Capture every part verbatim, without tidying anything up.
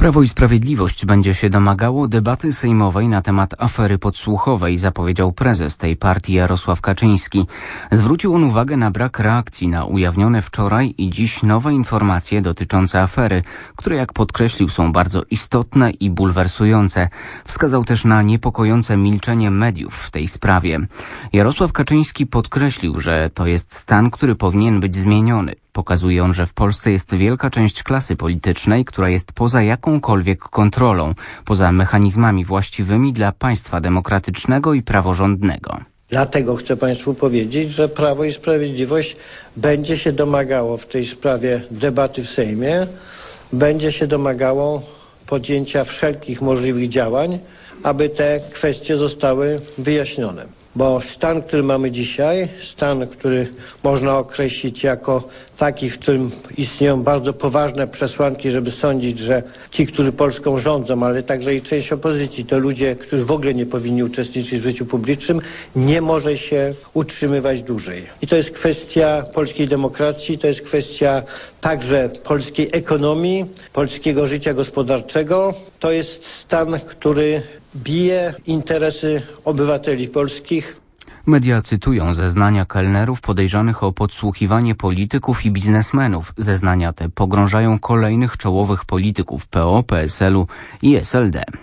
Prawo i Sprawiedliwość będzie się domagało debaty sejmowej na temat afery podsłuchowej, zapowiedział prezes tej partii Jarosław Kaczyński. Zwrócił on uwagę na brak reakcji na ujawnione wczoraj i dziś nowe informacje dotyczące afery, które, jak podkreślił, są bardzo istotne i bulwersujące. Wskazał też na niepokojące milczenie mediów w tej sprawie. Jarosław Kaczyński podkreślił, że to jest stan, który powinien być zmieniony. Pokazuje on, że w Polsce jest wielka część klasy politycznej, która jest poza jakąkolwiek kontrolą, poza mechanizmami właściwymi dla państwa demokratycznego i praworządnego. Dlatego chcę Państwu powiedzieć, że Prawo i Sprawiedliwość będzie się domagało w tej sprawie debaty w Sejmie, będzie się domagało podjęcia wszelkich możliwych działań, aby te kwestie zostały wyjaśnione. Bo stan, który mamy dzisiaj, stan, który można określić jako taki, w którym istnieją bardzo poważne przesłanki, żeby sądzić, że ci, którzy Polską rządzą, ale także i część opozycji, to ludzie, którzy w ogóle nie powinni uczestniczyć w życiu publicznym, nie może się utrzymywać dłużej. I to jest kwestia polskiej demokracji, to jest kwestia także polskiej ekonomii, polskiego życia gospodarczego. To jest stan, który bije interesy obywateli polskich. Media cytują zeznania kelnerów podejrzanych o podsłuchiwanie polityków i biznesmenów. Zeznania te pogrążają kolejnych czołowych polityków P O, P S L u i S L D.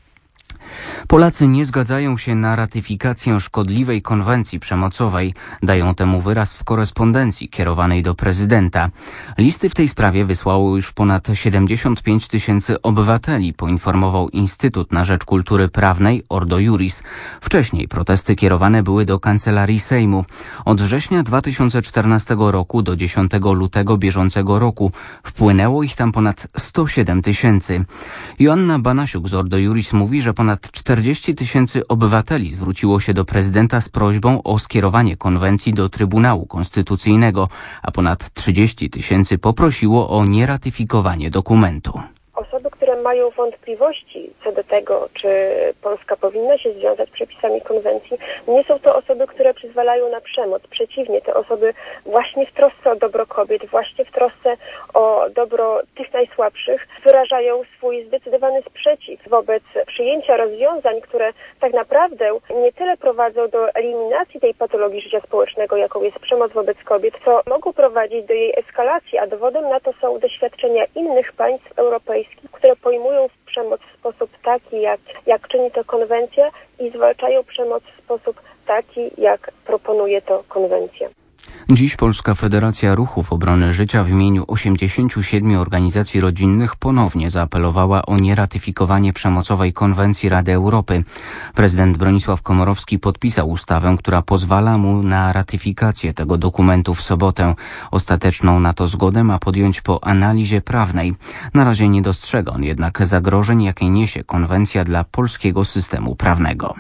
Polacy nie zgadzają się na ratyfikację szkodliwej konwencji przemocowej. Dają temu wyraz w korespondencji kierowanej do prezydenta. Listy w tej sprawie wysłało już ponad siedemdziesiąt pięć tysięcy obywateli, poinformował Instytut na Rzecz Kultury Prawnej Ordo Iuris. Wcześniej protesty kierowane były do Kancelarii Sejmu. Od września dwa tysiące czternastego roku do dziesiątego lutego bieżącego roku wpłynęło ich tam ponad sto siedem tysięcy. Joanna Banasiuk z Ordo Iuris mówi, że ponad czterdzieści tysięcy obywateli zwróciło się do prezydenta z prośbą o skierowanie konwencji do Trybunału Konstytucyjnego, a ponad trzydzieści tysięcy poprosiło o nieratyfikowanie dokumentu. Osoby, które mają wątpliwości co do tego, czy Polska powinna się związać przepisami konwencji, nie są to osoby, które przyzwalają na przemoc. Przeciwnie, te osoby właśnie w trosce o dobro kobiet, właśnie w trosce o dobro tych najsłabszych wyrażają swój zdecydowany sprzeciw wobec przyjęcia rozwiązań, które tak naprawdę nie tyle prowadzą do eliminacji tej patologii życia społecznego, jaką jest przemoc wobec kobiet, co mogą prowadzić do jej eskalacji, a dowodem na to są doświadczenia innych państw europejskich, które pojmują przemoc w sposób taki, jak, jak czyni to konwencja i zwalczają przemoc w sposób taki, jak proponuje to konwencja. Dziś Polska Federacja Ruchów Obrony Życia w imieniu osiemdziesięciu siedmiu organizacji rodzinnych ponownie zaapelowała o nieratyfikowanie przemocowej konwencji Rady Europy. Prezydent Bronisław Komorowski podpisał ustawę, która pozwala mu na ratyfikację tego dokumentu w sobotę. Ostateczną na to zgodę ma podjąć po analizie prawnej. Na razie nie dostrzega on jednak zagrożeń, jakie niesie konwencja dla polskiego systemu prawnego.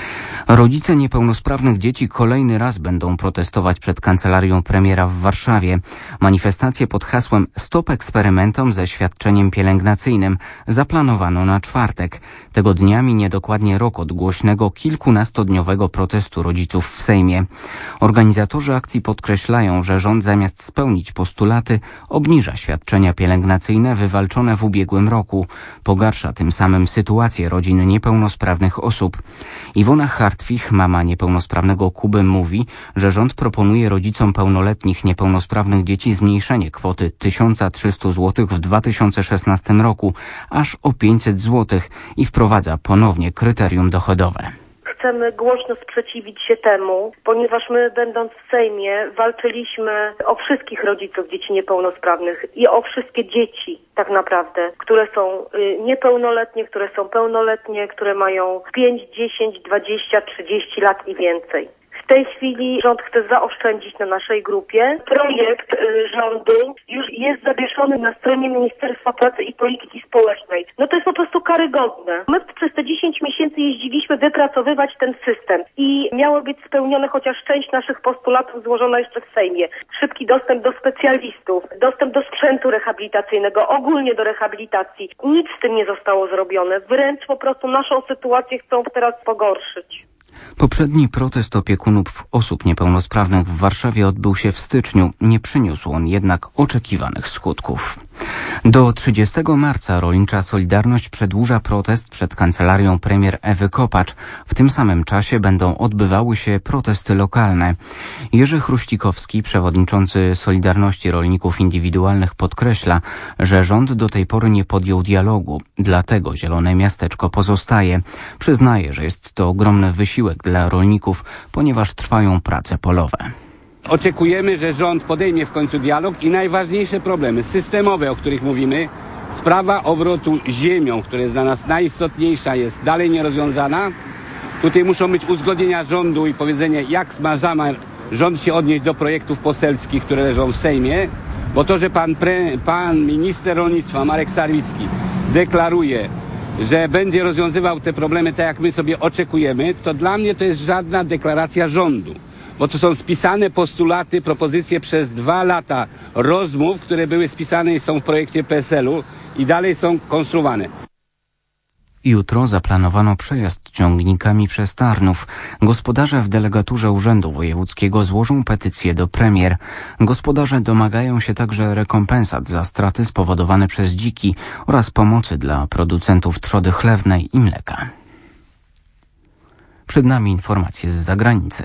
Rodzice niepełnosprawnych dzieci kolejny raz będą protestować przed kancelarią premiera w Warszawie. Manifestację pod hasłem „Stop eksperymentom ze świadczeniem pielęgnacyjnym” zaplanowano na czwartek. Tego dnia minie dokładnie rok od głośnego kilkunastodniowego protestu rodziców w Sejmie. Organizatorzy akcji podkreślają, że rząd zamiast spełnić postulaty obniża świadczenia pielęgnacyjne wywalczone w ubiegłym roku. Pogarsza tym samym sytuację rodzin niepełnosprawnych osób. Iwona Hartwich, mama niepełnosprawnego Kuby, mówi, że rząd proponuje rodzicom pełnoletnich niepełnosprawnych dzieci zmniejszenie kwoty tysiąc trzysta złotych w dwa tysiące szesnastym roku aż o pięćset złotych i wprowadza ponownie kryterium dochodowe. Chcemy głośno sprzeciwić się temu, ponieważ my, będąc w Sejmie, walczyliśmy o wszystkich rodziców dzieci niepełnosprawnych i o wszystkie dzieci tak naprawdę, które są niepełnoletnie, które są pełnoletnie, które mają pięć, dziesięć, dwadzieścia, trzydzieści lat i więcej. W tej chwili rząd chce zaoszczędzić na naszej grupie. Projekt y, rządu już jest zawieszony na stronie Ministerstwa Pracy i Polityki Społecznej. No to jest po prostu karygodne. My przez te dziesięć miesięcy jeździliśmy wypracowywać ten system i miało być spełnione chociaż część naszych postulatów złożona jeszcze w Sejmie. Szybki dostęp do specjalistów, dostęp do sprzętu rehabilitacyjnego, ogólnie do rehabilitacji. Nic z tym nie zostało zrobione. Wręcz po prostu naszą sytuację chcą teraz pogorszyć. Poprzedni protest opiekunów osób niepełnosprawnych w Warszawie odbył się w styczniu. Nie przyniósł on jednak oczekiwanych skutków. Do trzydziestego marca Rolnicza Solidarność przedłuża protest przed kancelarią premier Ewy Kopacz. W tym samym czasie będą odbywały się protesty lokalne. Jerzy Chruścikowski, przewodniczący Solidarności Rolników Indywidualnych, podkreśla, że rząd do tej pory nie podjął dialogu, dlatego Zielone Miasteczko pozostaje. Przyznaje, że jest to ogromny wysiłek dla rolników, ponieważ trwają prace polowe. Oczekujemy, że rząd podejmie w końcu dialog i najważniejsze problemy systemowe, o których mówimy, sprawa obrotu ziemią, która jest dla nas najistotniejsza, jest dalej nierozwiązana. Tutaj muszą być uzgodnienia rządu i powiedzenie, jak ma zamiar rząd się odnieść do projektów poselskich, które leżą w Sejmie, bo to, że pan, pre, pan minister rolnictwa Marek Sarwicki deklaruje, że będzie rozwiązywał te problemy tak, jak my sobie oczekujemy, to dla mnie to jest żadna deklaracja rządu. Bo to są spisane postulaty, propozycje przez dwa lata rozmów, które były spisane i są w projekcie P S L u i dalej są konstruowane. Jutro zaplanowano przejazd ciągnikami przez Tarnów. Gospodarze w delegaturze Urzędu Wojewódzkiego złożą petycję do premier. Gospodarze domagają się także rekompensat za straty spowodowane przez dziki oraz pomocy dla producentów trzody chlewnej i mleka. Przed nami informacje z zagranicy.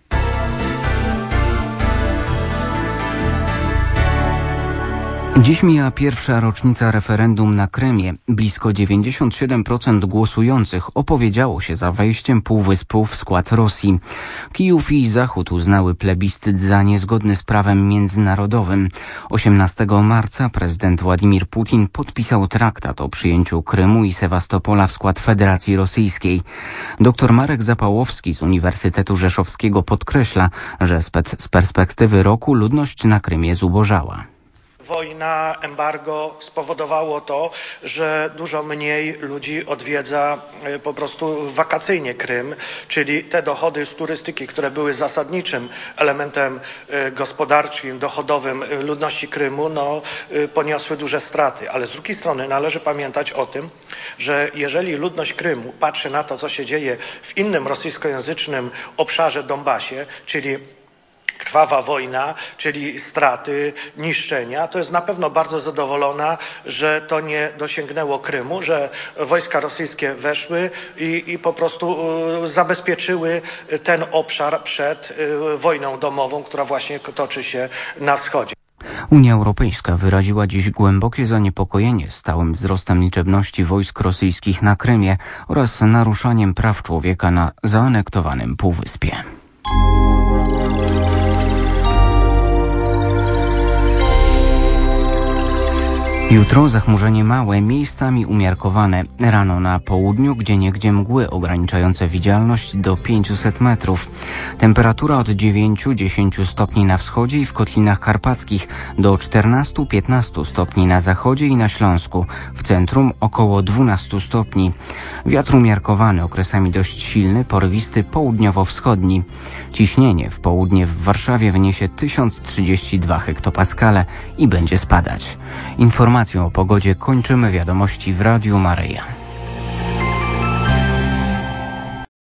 Dziś mija pierwsza rocznica referendum na Krymie. Blisko dziewięćdziesiąt siedem procent głosujących opowiedziało się za wejściem półwyspu w skład Rosji. Kijów i Zachód uznały plebiscyt za niezgodny z prawem międzynarodowym. osiemnastego marca prezydent Władimir Putin podpisał traktat o przyjęciu Krymu i Sewastopola w skład Federacji Rosyjskiej. Doktor Marek Zapałowski z Uniwersytetu Rzeszowskiego podkreśla, że z perspektywy roku ludność na Krymie zubożała. Wojna, embargo spowodowało to, że dużo mniej ludzi odwiedza po prostu wakacyjnie Krym, czyli te dochody z turystyki, które były zasadniczym elementem gospodarczym, dochodowym ludności Krymu, no, poniosły duże straty. Ale z drugiej strony należy pamiętać o tym, że jeżeli ludność Krymu patrzy na to, co się dzieje w innym rosyjskojęzycznym obszarze Donbasie, czyli krwawa wojna, czyli straty, niszczenia, to jest na pewno bardzo zadowolona, że to nie dosięgnęło Krymu, że wojska rosyjskie weszły i, i po prostu zabezpieczyły ten obszar przed wojną domową, która właśnie toczy się na wschodzie. Unia Europejska wyraziła dziś głębokie zaniepokojenie stałym wzrostem liczebności wojsk rosyjskich na Krymie oraz naruszaniem praw człowieka na zaanektowanym półwyspie. Jutro zachmurzenie małe, miejscami umiarkowane. Rano na południu, gdzieniegdzie mgły ograniczające widzialność do pięćset metrów. Temperatura od dziewięciu do dziesięciu stopni na wschodzie i w Kotlinach Karpackich, do czternastu do piętnastu stopni na zachodzie i na Śląsku. W centrum około dwunastu stopni. Wiatr umiarkowany, okresami dość silny, porywisty południowo-wschodni. Ciśnienie w południe w Warszawie wyniesie tysiąc trzydzieści dwa hektopaskale i będzie spadać. Informacją o pogodzie kończymy wiadomości w Radiu Maryja.